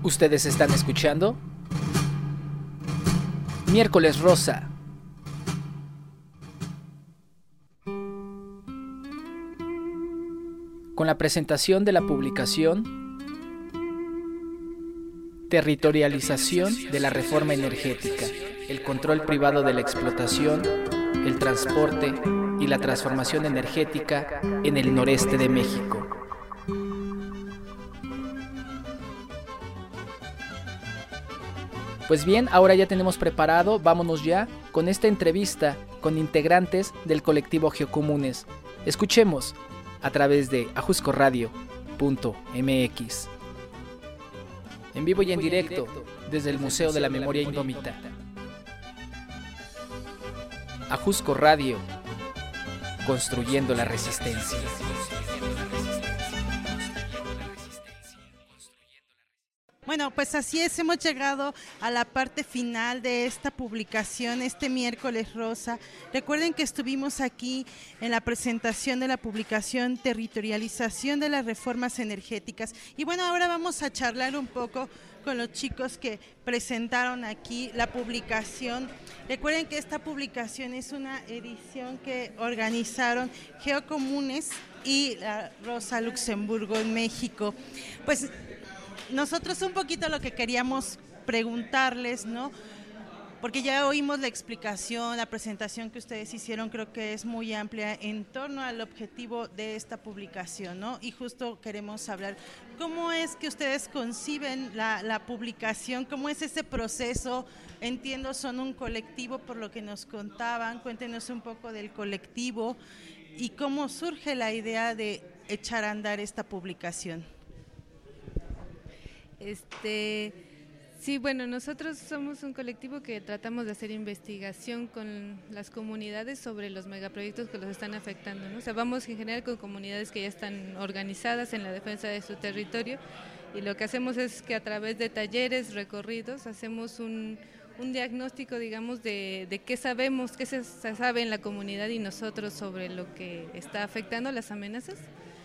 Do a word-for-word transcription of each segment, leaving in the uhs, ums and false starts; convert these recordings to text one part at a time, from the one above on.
Ustedes están escuchando Miércoles Rosa. Con la presentación de la publicación Territorialización de la reforma energética, el control privado de la explotación, el transporte y la transformación energética en el noreste de México. Pues bien, ahora ya tenemos preparado, vámonos ya con esta entrevista con integrantes del colectivo Geocomunes. Escuchemos a través de ajusco radio punto m x. En vivo y en directo desde el Museo de la Memoria Indómita. Ajusco Radio, construyendo la resistencia. Bueno, pues así es, hemos llegado a la parte final de esta publicación, este miércoles rosa. Recuerden que estuvimos aquí en la presentación de la publicación Territorialización de las reformas energéticas. Y bueno, ahora vamos a charlar un poco con los chicos que presentaron aquí la publicación. Recuerden que esta publicación es una edición que organizaron Geocomunes y la Rosa Luxemburgo en México. Pues nosotros un poquito lo que queríamos preguntarles, ¿no? Porque ya oímos la explicación, la presentación que ustedes hicieron, creo que es muy amplia en torno al objetivo de esta publicación, ¿no? Y justo queremos hablar, ¿cómo es que ustedes conciben la, la publicación? ¿Cómo es ese proceso? Entiendo, son un colectivo por lo que nos contaban, cuéntenos un poco del colectivo y cómo surge la idea de echar a andar esta publicación. Este, sí, bueno, nosotros somos un colectivo que tratamos de hacer investigación con las comunidades sobre los megaproyectos que los están afectando, ¿no? O sea, vamos en general con comunidades que ya están organizadas en la defensa de su territorio y lo que hacemos es que a través de talleres, recorridos, hacemos un, un diagnóstico, digamos, de, de qué sabemos, qué se, se sabe en la comunidad y nosotros sobre lo que está afectando, las amenazas,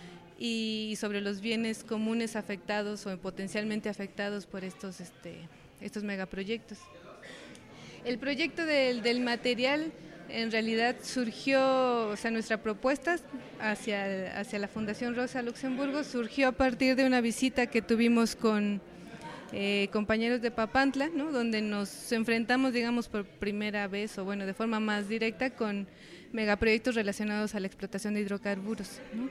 y sobre los bienes comunes afectados o potencialmente afectados por estos, este, estos megaproyectos. El proyecto del, del material en realidad surgió, o sea, nuestra propuesta hacia, hacia la Fundación Rosa Luxemburgo surgió a partir de una visita que tuvimos con eh, compañeros de Papantla, ¿no? Donde nos enfrentamos, digamos, por primera vez, o bueno, de forma más directa, con megaproyectos relacionados a la explotación de hidrocarburos, ¿no?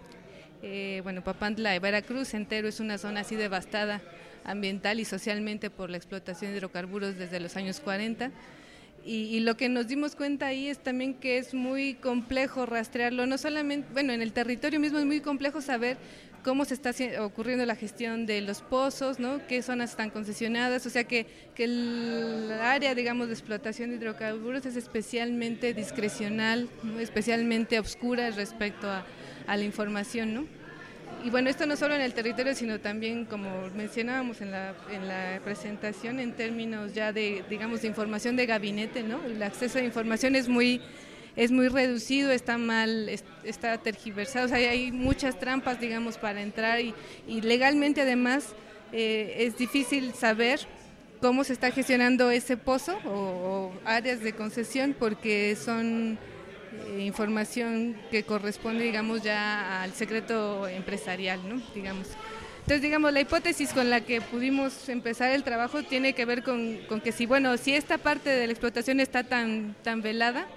Eh, bueno, Papantla, Veracruz entero es una zona así devastada ambiental y socialmente por la explotación de hidrocarburos desde los años cuarenta y, y lo que nos dimos cuenta ahí es también que es muy complejo rastrearlo, no solamente, bueno, en el territorio mismo es muy complejo saber cómo se está ocurriendo la gestión de los pozos, ¿no? Qué zonas están concesionadas, o sea que, que el área, digamos, de explotación de hidrocarburos es especialmente discrecional, ¿no? Especialmente oscura respecto a a la información, ¿no? Y bueno, esto no solo en el territorio, sino también, como mencionábamos en la, en la presentación, en términos ya de, digamos, de información de gabinete, ¿no? El acceso a información es muy, es muy reducido, está mal, está tergiversado, o sea, hay muchas trampas, digamos, para entrar y, y legalmente además eh, es difícil saber cómo se está gestionando ese pozo o, o áreas de concesión porque son información que corresponde, digamos, ya al secreto empresarial, ¿no? Digamos. Entonces, digamos, la hipótesis con la que pudimos empezar el trabajo tiene que ver con, con que si, bueno, si esta parte de la explotación está tan, tan velada,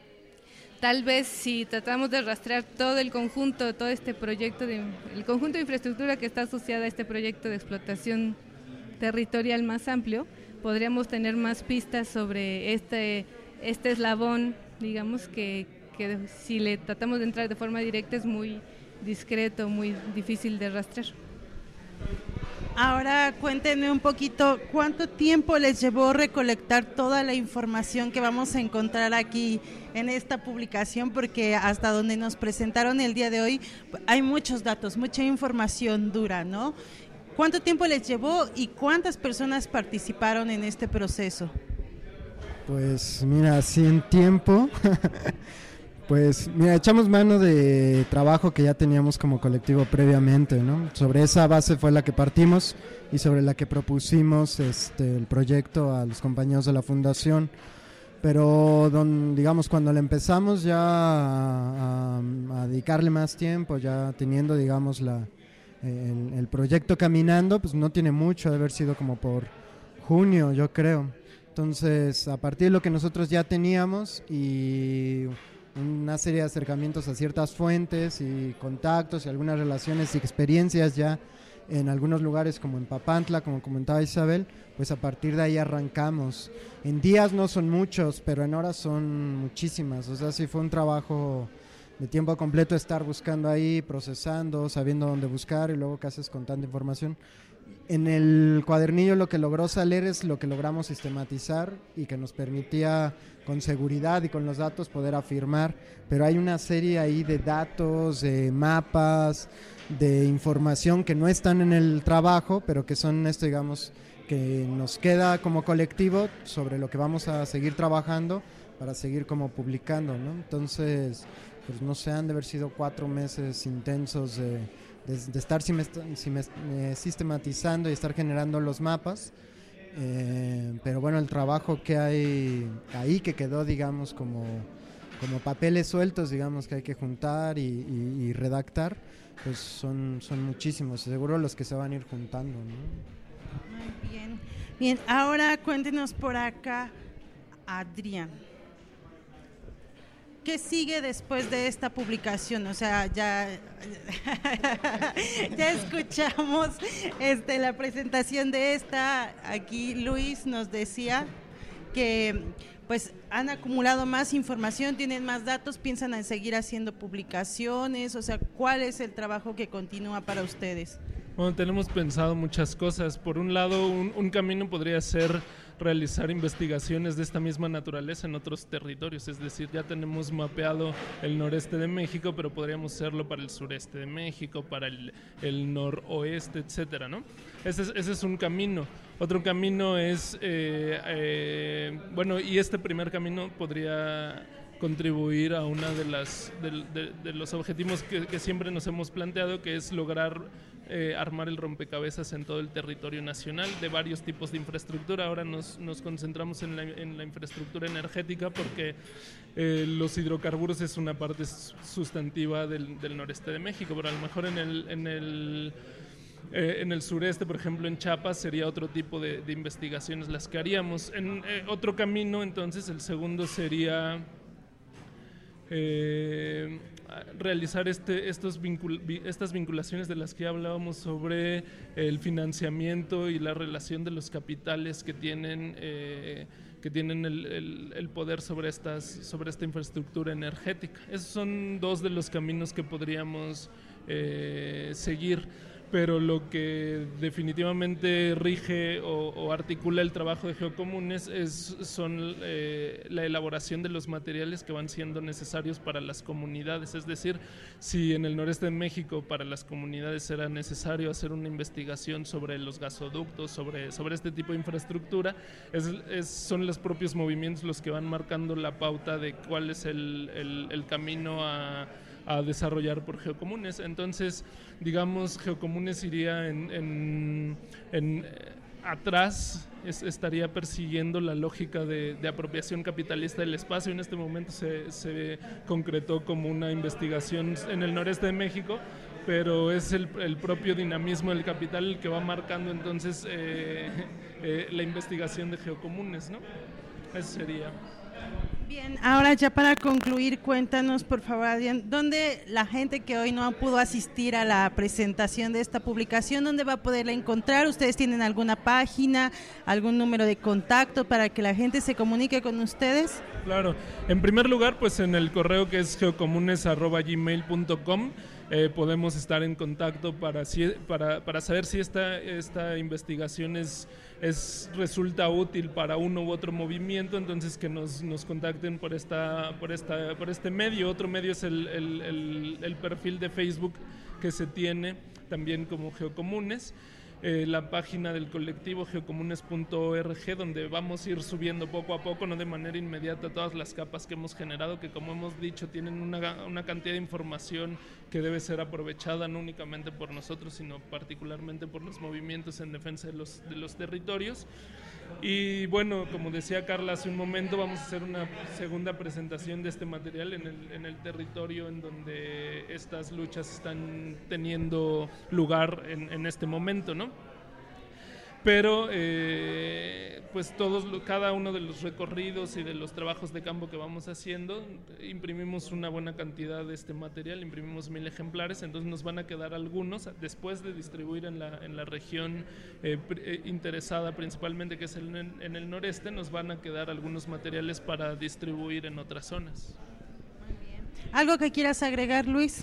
tal vez si tratamos de rastrear todo el conjunto, todo este proyecto, de, el conjunto de infraestructura que está asociada a este proyecto de explotación territorial más amplio, podríamos tener más pistas sobre este, este eslabón, digamos, que, que si le tratamos de entrar de forma directa es muy discreto, muy difícil de rastrear. Ahora cuéntenme un poquito, ¿cuánto tiempo les llevó recolectar toda la información que vamos a encontrar aquí en esta publicación? Porque hasta donde nos presentaron el día de hoy hay muchos datos, mucha información dura, ¿no? ¿Cuánto tiempo les llevó y cuántas personas participaron en este proceso? Pues mira, así en tiempo, Pues mira, echamos mano de trabajo que ya teníamos como colectivo previamente, ¿no? Sobre esa base fue la que partimos y sobre la que propusimos este, el proyecto a los compañeros de la fundación. Pero don, digamos cuando le empezamos ya a, a, a dedicarle más tiempo, ya teniendo digamos la, el, el proyecto caminando, pues no tiene mucho, de haber sido como por junio yo creo. Entonces a partir de lo que nosotros ya teníamos y una serie de acercamientos a ciertas fuentes y contactos y algunas relaciones y experiencias ya en algunos lugares como en Papantla, como comentaba Isabel, pues a partir de ahí arrancamos. En días no son muchos, pero en horas son muchísimas, o sea, sí fue un trabajo de tiempo completo estar buscando ahí, procesando, sabiendo dónde buscar y luego qué haces con tanta información. En el cuadernillo lo que logró salir es lo que logramos sistematizar y que nos permitía con seguridad y con los datos poder afirmar, pero hay una serie ahí de datos, de mapas, de información que no están en el trabajo, pero que son esto, digamos, que nos queda como colectivo sobre lo que vamos a seguir trabajando para seguir como publicando, ¿no? Entonces, pues no sé, han de haber sido cuatro meses intensos de, de, de estar sistematizando y estar generando los mapas, eh, pero bueno, el trabajo que hay ahí que quedó, digamos, como, como papeles sueltos, digamos, que hay que juntar y, y, y redactar, pues son, son muchísimos, seguro los que se van a ir juntando, ¿no? Muy bien, bien, ahora cuéntenos por acá, Adrián. ¿Qué sigue después de esta publicación? O sea, ya, ya escuchamos este, la presentación de esta. Aquí Luis nos decía que pues han acumulado más información, tienen más datos, piensan en seguir haciendo publicaciones. O sea, ¿cuál es el trabajo que continúa para ustedes? Bueno, tenemos pensado muchas cosas. Por un lado, un, un camino podría ser realizar investigaciones de esta misma naturaleza en otros territorios, es decir, ya tenemos mapeado el noreste de México, pero podríamos hacerlo para el sureste de México, para el, el noroeste, etcétera, ¿no? Ese es, ese es un camino. Otro camino es, eh, eh, bueno, y este primer camino podría contribuir a una de las de, de, de los objetivos que, que siempre nos hemos planteado, que es lograr eh, armar el rompecabezas en todo el territorio nacional de varios tipos de infraestructura. Ahora nos, nos concentramos en la, en la infraestructura energética porque eh, los hidrocarburos es una parte sustantiva del, del noreste de México, pero a lo mejor en el, en el Eh, en el sureste, por ejemplo en Chiapas, sería otro tipo de, de investigaciones las que haríamos. En eh, otro camino, entonces, el segundo sería eh, realizar este, estos vincul estas vinculaciones de las que hablábamos sobre el financiamiento y la relación de los capitales que tienen eh, que tienen el, el, el poder sobre, estas, sobre esta infraestructura energética. Esos son dos de los caminos que podríamos eh, seguir. Pero lo que definitivamente rige o, o articula el trabajo de Geocomunes es, son eh, la elaboración de los materiales que van siendo necesarios para las comunidades. Es decir, si en el noreste de México para las comunidades era necesario hacer una investigación sobre los gasoductos, sobre, sobre este tipo de infraestructura, es, es, son los propios movimientos los que van marcando la pauta de cuál es el, el, el camino a a desarrollar por Geocomunes. Entonces, digamos, Geocomunes iría en, en, en atrás, es, estaría persiguiendo la lógica de, de apropiación capitalista del espacio. En este momento se, se concretó como una investigación en el noreste de México, pero es el, el propio dinamismo del capital el que va marcando entonces eh, eh, la investigación de Geocomunes, ¿no? Eso sería. Bien, ahora ya para concluir, cuéntanos por favor, Adrián, ¿dónde la gente que hoy no pudo asistir a la presentación de esta publicación, dónde va a poderla encontrar? ¿Ustedes tienen alguna página, algún número de contacto para que la gente se comunique con ustedes? Claro, en primer lugar, pues en el correo que es geocomunes arroba gmail punto com eh, podemos estar en contacto para, si, para, para saber si esta, esta investigación es, es, resulta útil para uno u otro movimiento, entonces que nos, nos contacten por, esta, por, esta, por este medio. Otro medio es el, el, el, el perfil de Facebook que se tiene también como Geocomunes. eh, la página del colectivo geocomunes punto org, donde vamos a ir subiendo poco a poco, no de manera inmediata, todas las capas que hemos generado, que como hemos dicho tienen una, una cantidad de información que debe ser aprovechada no únicamente por nosotros, sino particularmente por los movimientos en defensa de los, de los territorios. Y bueno, como decía Carla hace un momento, vamos a hacer una segunda presentación de este material en el, en el territorio en donde estas luchas están teniendo lugar en, en este momento, ¿no? Pero eh, pues todos, cada uno de los recorridos y de los trabajos de campo que vamos haciendo, imprimimos una buena cantidad de este material, imprimimos mil ejemplares, entonces nos van a quedar algunos, después de distribuir en la, en la región eh, eh, interesada principalmente, que es el, en el noreste, nos van a quedar algunos materiales para distribuir en otras zonas. Muy bien. ¿Algo que quieras agregar, Luis?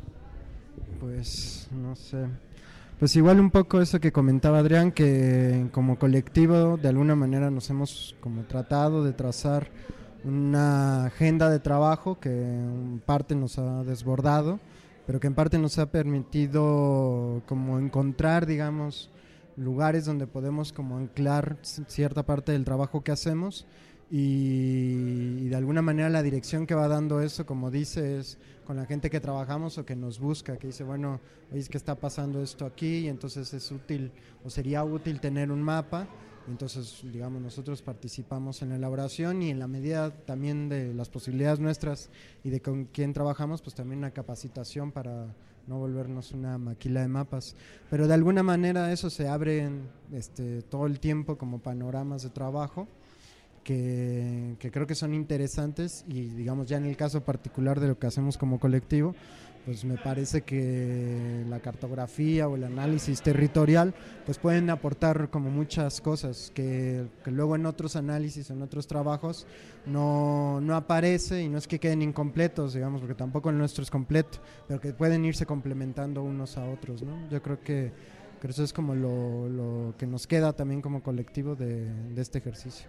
Pues no sé... Pues igual un poco eso que comentaba Adrián, que como colectivo de alguna manera nos hemos como tratado de trazar una agenda de trabajo que en parte nos ha desbordado, pero que en parte nos ha permitido como encontrar, digamos, lugares donde podemos como anclar cierta parte del trabajo que hacemos y, y de alguna manera la dirección que va dando eso, como dice, es con la gente que trabajamos o que nos busca, que dice, bueno, oye, es que está pasando esto aquí y entonces es útil o sería útil tener un mapa. Entonces, digamos, nosotros participamos en la elaboración y en la medida también de las posibilidades nuestras y de con quién trabajamos, pues también una capacitación para no volvernos una maquila de mapas. Pero de alguna manera eso se abre en, este, todo el tiempo como panoramas de trabajo que, que creo que son interesantes y, digamos, ya en el caso particular de lo que hacemos como colectivo, pues me parece que la cartografía o el análisis territorial pues pueden aportar como muchas cosas que, que luego en otros análisis, en otros trabajos no, no aparece y no es que queden incompletos, digamos, porque tampoco el nuestro es completo, pero que pueden irse complementando unos a otros, ¿no? Yo creo que, que eso es como lo, lo que nos queda también como colectivo de, de este ejercicio.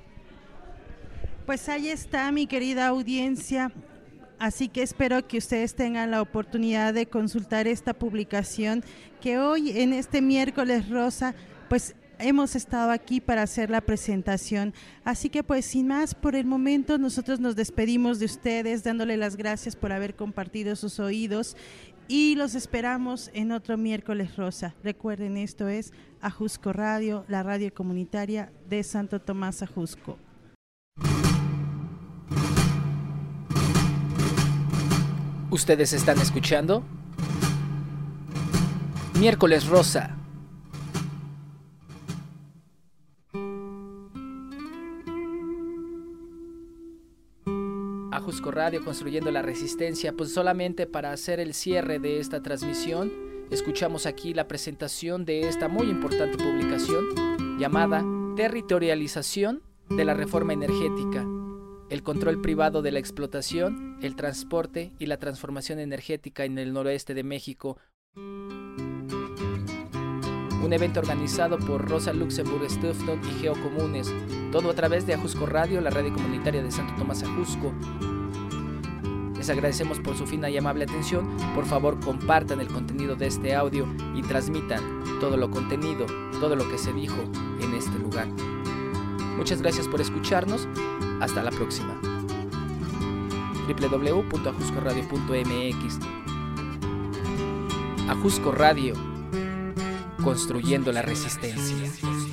Pues ahí está, mi querida audiencia. Así que espero que ustedes tengan la oportunidad de consultar esta publicación que hoy en este miércoles rosa pues hemos estado aquí para hacer la presentación. Así que pues sin más por el momento nosotros nos despedimos de ustedes dándole las gracias por haber compartido sus oídos y los esperamos en otro miércoles rosa. Recuerden, esto es Ajusco Radio, la radio comunitaria de Santo Tomás Ajusco. Ustedes están escuchando Miércoles Rosa. Ajusco Radio, construyendo la resistencia. Pues solamente para hacer el cierre de esta transmisión, escuchamos aquí la presentación de esta muy importante publicación llamada Territorialización de la Reforma Energética. El control privado de la explotación, el transporte y la transformación energética en el noroeste de México. Un evento organizado por Rosa Luxemburg Stoughton y Geocomunes, todo a través de Ajusco Radio, la radio comunitaria de Santo Tomás Ajusco. Les agradecemos por su fina y amable atención. Por favor, compartan el contenido de este audio y transmitan todo lo contenido, todo lo que se dijo en este lugar. Muchas gracias por escucharnos. Hasta la próxima. doble u doble u doble u punto ajusco radio punto m x. Ajusco Radio, construyendo la resistencia.